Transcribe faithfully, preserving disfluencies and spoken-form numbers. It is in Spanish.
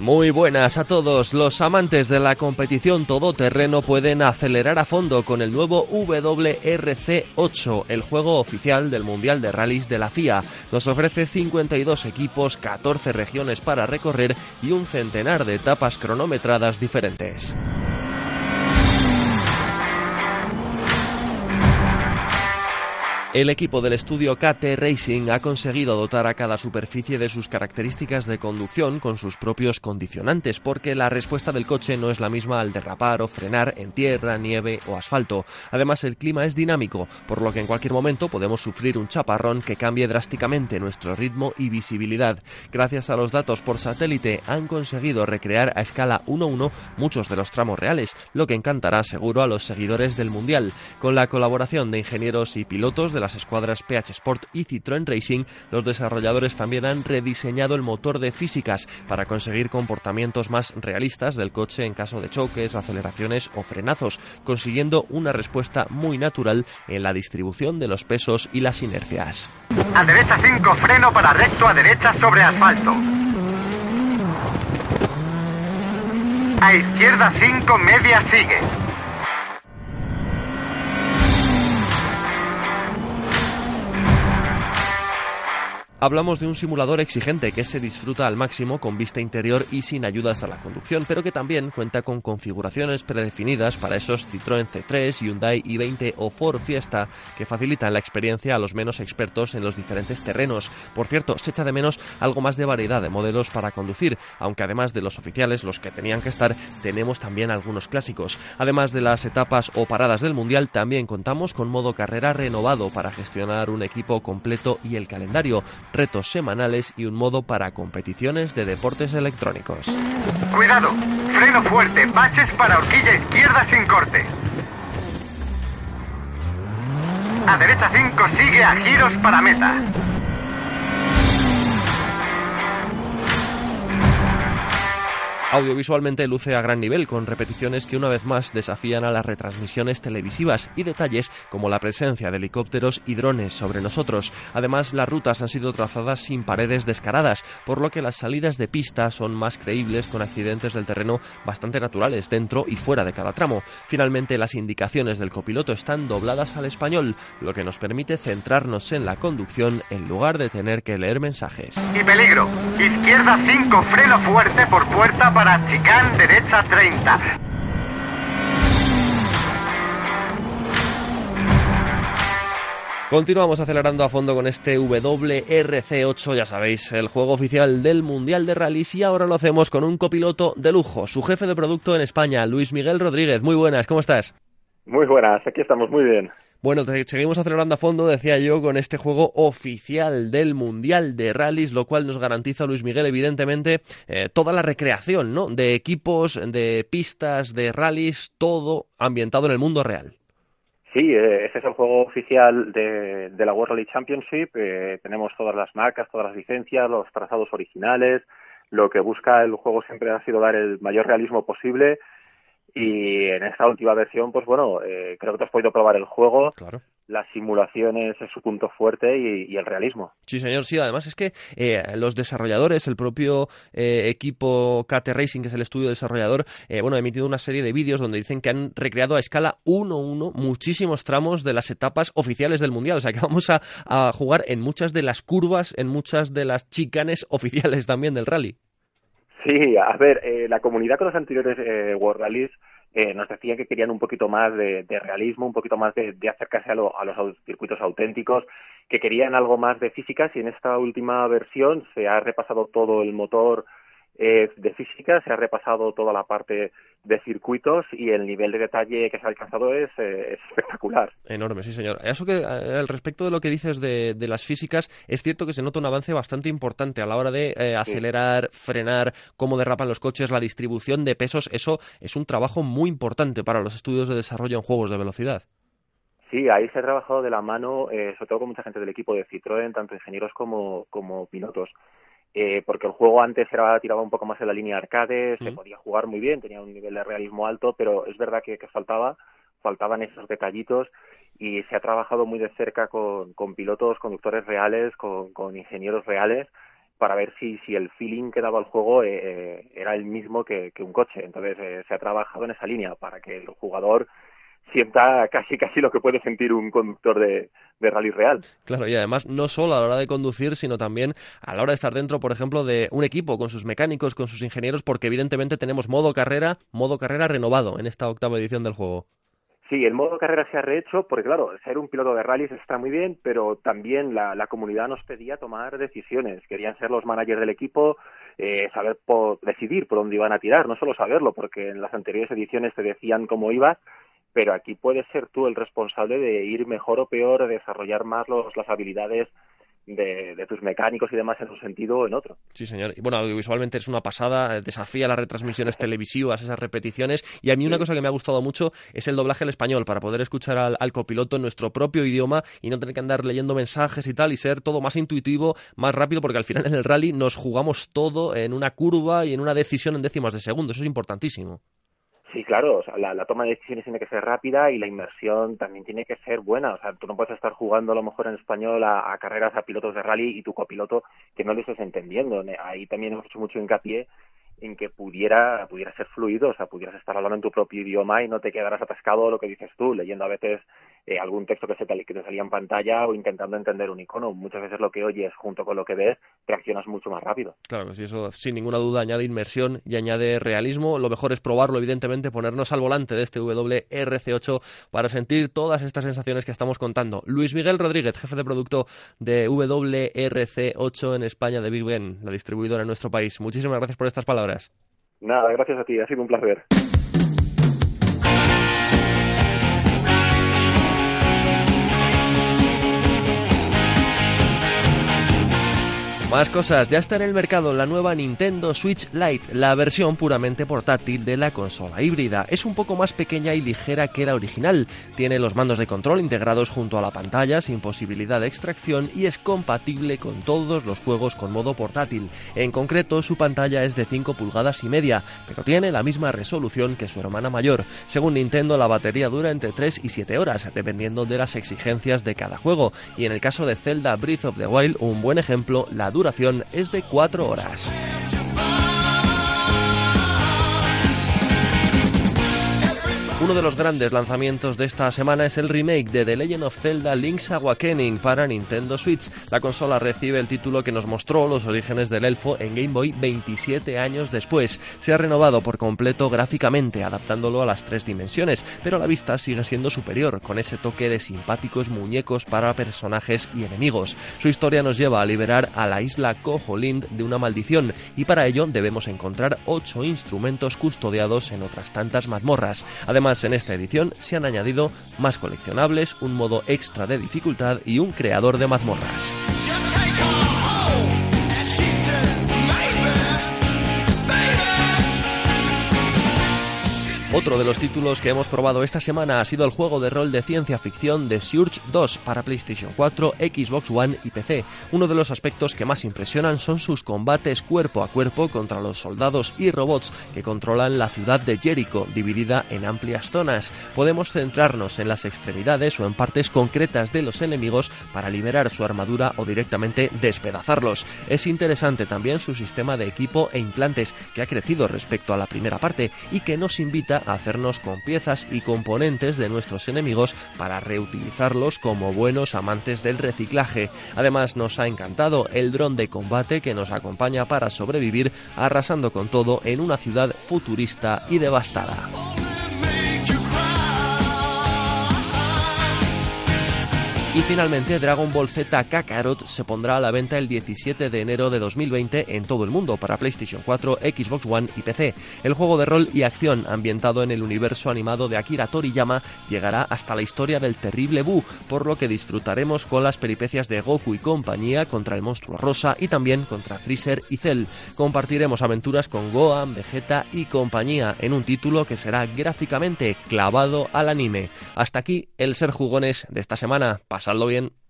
Muy buenas a todos. Los amantes de la competición todoterreno pueden acelerar a fondo con el nuevo W R C ocho, el juego oficial del Mundial de Rallys de la F I A. Nos ofrece cincuenta y dos equipos, catorce regiones para recorrer y un centenar de etapas cronometradas diferentes. El equipo del estudio K T Racing ha conseguido dotar a cada superficie de sus características de conducción con sus propios condicionantes, porque la respuesta del coche no es la misma al derrapar o frenar en tierra, nieve o asfalto. Además, el clima es dinámico, por lo que en cualquier momento podemos sufrir un chaparrón que cambie drásticamente nuestro ritmo y visibilidad. Gracias a los datos por satélite, han conseguido recrear a escala uno a uno muchos de los tramos reales, lo que encantará seguro a los seguidores del Mundial. Con la colaboración de ingenieros y pilotos de las escuadras P H Sport y Citroën Racing, los desarrolladores también han rediseñado el motor de físicas para conseguir comportamientos más realistas del coche en caso de choques, aceleraciones o frenazos, consiguiendo una respuesta muy natural en la distribución de los pesos y las inercias. A derecha cinco, freno para recto a derecha sobre asfalto. A izquierda cinco, media sigue. Hablamos de un simulador exigente que se disfruta al máximo con vista interior y sin ayudas a la conducción, pero que también cuenta con configuraciones predefinidas para esos Citroën C tres, Hyundai i veinte o Ford Fiesta que facilitan la experiencia a los menos expertos en los diferentes terrenos. Por cierto, se echa de menos algo más de variedad de modelos para conducir, aunque además de los oficiales, los que tenían que estar, tenemos también algunos clásicos. Además de las etapas o paradas del Mundial, también contamos con modo carrera renovado para gestionar un equipo completo y el calendario, retos semanales y un modo para competiciones de deportes electrónicos. Cuidado, freno fuerte, baches para horquilla izquierda sin corte. A derecha cinco, sigue a giros para meta. Audiovisualmente luce a gran nivel, con repeticiones que una vez más desafían a las retransmisiones televisivas y detalles como la presencia de helicópteros y drones sobre nosotros. Además, las rutas han sido trazadas sin paredes descaradas, por lo que las salidas de pista son más creíbles, con accidentes del terreno bastante naturales dentro y fuera de cada tramo. Finalmente, las indicaciones del copiloto están dobladas al español, lo que nos permite centrarnos en la conducción en lugar de tener que leer mensajes. Y peligro, izquierda cinco, freno fuerte por puerta para chicán, derecha treinta. Continuamos acelerando a fondo con este W R C ocho, ya sabéis, el juego oficial del Mundial de Rallys, y ahora lo hacemos con un copiloto de lujo, su jefe de producto en España, Luis Miguel Rodríguez. Muy buenas, ¿cómo estás? Muy buenas, aquí estamos muy bien. Bueno, te, seguimos acelerando a fondo, decía yo, con este juego oficial del Mundial de Rallys, lo cual nos garantiza, Luis Miguel, evidentemente, eh, toda la recreación, ¿no?, de equipos, de pistas, de rallies, todo ambientado en el mundo real. Sí, eh, ese es el juego oficial de, de la World Rally Championship. Eh, tenemos todas las marcas, todas las licencias, los trazados originales. Lo que busca el juego siempre ha sido dar el mayor realismo posible. Y en esta última versión, pues bueno, eh, creo que te has podido probar el juego. Claro. Las simulaciones es su punto fuerte y, y el realismo. Sí, señor, sí. Además es que eh, los desarrolladores, el propio eh, equipo K T Racing, que es el estudio desarrollador, eh, bueno, ha emitido una serie de vídeos donde dicen que han recreado a escala uno a uno muchísimos tramos de las etapas oficiales del Mundial. O sea, que vamos a, a jugar en muchas de las curvas, en muchas de las chicanes oficiales también del rally. Sí, a ver, eh, la comunidad con los anteriores eh, World Rallies eh, nos decían que querían un poquito más de, de realismo, un poquito más de, de acercarse a, lo, a los circuitos auténticos, que querían algo más de físicas, y en esta última versión se ha repasado todo el motor eh, de física, se ha repasado toda la parte de circuitos, y el nivel de detalle que se ha alcanzado es, eh, es espectacular. Enorme, sí, señor. Eso que, al respecto de lo que dices de, de las físicas, es cierto que se nota un avance bastante importante a la hora de eh, acelerar, sí. frenar, cómo derrapan los coches, la distribución de pesos. Eso es un trabajo muy importante para los estudios de desarrollo en juegos de velocidad. Sí, ahí se ha trabajado de la mano, eh, sobre todo con mucha gente del equipo de Citroën, tanto ingenieros como, como pilotos. Eh, porque el juego antes era tiraba un poco más en la línea arcade, mm. se podía jugar muy bien, tenía un nivel de realismo alto, pero es verdad que, que faltaba, faltaban esos detallitos, y se ha trabajado muy de cerca con, con pilotos, conductores reales, con, con ingenieros reales, para ver si, si el feeling que daba el juego eh, era el mismo que, que un coche. Entonces eh, se ha trabajado en esa línea para que el jugador sienta casi casi lo que puede sentir un conductor de, de rally real. Claro, y además no solo a la hora de conducir, sino también a la hora de estar dentro, por ejemplo, de un equipo con sus mecánicos, con sus ingenieros, porque evidentemente tenemos modo carrera, modo carrera renovado en esta octava edición del juego. Sí, el modo carrera se ha rehecho porque, claro, ser un piloto de rallies está muy bien, pero también la, la comunidad nos pedía tomar decisiones. Querían ser los managers del equipo, eh, saber por, decidir por dónde iban a tirar, no solo saberlo, porque en las anteriores ediciones te decían cómo ibas, pero aquí puedes ser tú el responsable de ir mejor o peor, de desarrollar más los, las habilidades De, de tus mecánicos y demás en un sentido o en otro. Sí, señor. Y bueno, audiovisualmente es una pasada, desafía las retransmisiones televisivas, esas repeticiones, y a mí una cosa que me ha gustado mucho es el doblaje al español, para poder escuchar al, al copiloto en nuestro propio idioma y no tener que andar leyendo mensajes y tal, y ser todo más intuitivo, más rápido, porque al final en el rally nos jugamos todo en una curva y en una decisión en décimas de segundo. Eso es importantísimo. Sí, claro, o sea, la, la toma de decisiones tiene que ser rápida y la inmersión también tiene que ser buena. O sea, tú no puedes estar jugando a lo mejor en español a, a carreras a pilotos de rally y tu copiloto que no lo estés entendiendo. Ahí también hemos hecho mucho hincapié en que pudiera pudiera ser fluido, o sea, pudieras estar hablando en tu propio idioma y no te quedaras atascado lo que dices tú, leyendo a veces eh, algún texto que, se te, que te salía en pantalla o intentando entender un icono. Muchas veces lo que oyes junto con lo que ves, reaccionas mucho más rápido. Claro, sí, eso sin ninguna duda añade inmersión y añade realismo. Lo mejor es probarlo, evidentemente, ponernos al volante de este W R C ocho para sentir todas estas sensaciones que estamos contando. Luis Miguel Rodríguez, jefe de producto de W R C ocho en España de Big Ben, la distribuidora en nuestro país. Muchísimas gracias por estas palabras. Nada, gracias a ti, ha sido un placer. Más cosas, ya está en el mercado la nueva Nintendo Switch Lite, la versión puramente portátil de la consola híbrida. Es un poco más pequeña y ligera que la original. Tiene los mandos de control integrados junto a la pantalla sin posibilidad de extracción y es compatible con todos los juegos con modo portátil. En concreto, su pantalla es de cinco pulgadas y media, pero tiene la misma resolución que su hermana mayor. Según Nintendo, la batería dura entre tres y siete horas, dependiendo de las exigencias de cada juego. Y en el caso de Zelda Breath of the Wild, un buen ejemplo, la duración es de cuatro horas. Uno de los grandes lanzamientos de esta semana es el remake de The Legend of Zelda Link's Awakening para Nintendo Switch. La consola recibe el título que nos mostró los orígenes del elfo en Game Boy veintisiete años después. Se ha renovado por completo gráficamente, adaptándolo a las tres dimensiones, pero la vista sigue siendo superior, con ese toque de simpáticos muñecos para personajes y enemigos. Su historia nos lleva a liberar a la isla Koholint de una maldición, y para ello debemos encontrar ocho instrumentos custodiados en otras tantas mazmorras. Además, en esta edición se han añadido más coleccionables, un modo extra de dificultad y un creador de mazmorras. Otro de los títulos que hemos probado esta semana ha sido el juego de rol de ciencia ficción The Surge dos para PlayStation cuatro, Xbox One y P C. Uno de los aspectos que más impresionan son sus combates cuerpo a cuerpo contra los soldados y robots que controlan la ciudad de Jericho, dividida en amplias zonas. Podemos centrarnos en las extremidades o en partes concretas de los enemigos para liberar su armadura o directamente despedazarlos. Es interesante también su sistema de equipo e implantes, que ha crecido respecto a la primera parte y que nos invita a hacernos con piezas y componentes de nuestros enemigos para reutilizarlos como buenos amantes del reciclaje. Además, nos ha encantado el dron de combate que nos acompaña para sobrevivir arrasando con todo en una ciudad futurista y devastada. Y finalmente, Dragon Ball Z Kakarot se pondrá a la venta el diecisiete de enero de dos mil veinte en todo el mundo para PlayStation cuatro, Xbox One y P C. El juego de rol y acción ambientado en el universo animado de Akira Toriyama llegará hasta la historia del terrible Buu, por lo que disfrutaremos con las peripecias de Goku y compañía contra el monstruo rosa y también contra Freezer y Cell. Compartiremos aventuras con Gohan, Vegeta y compañía en un título que será gráficamente clavado al anime. Hasta aquí el Ser Jugones de esta semana. Pasadlo bien.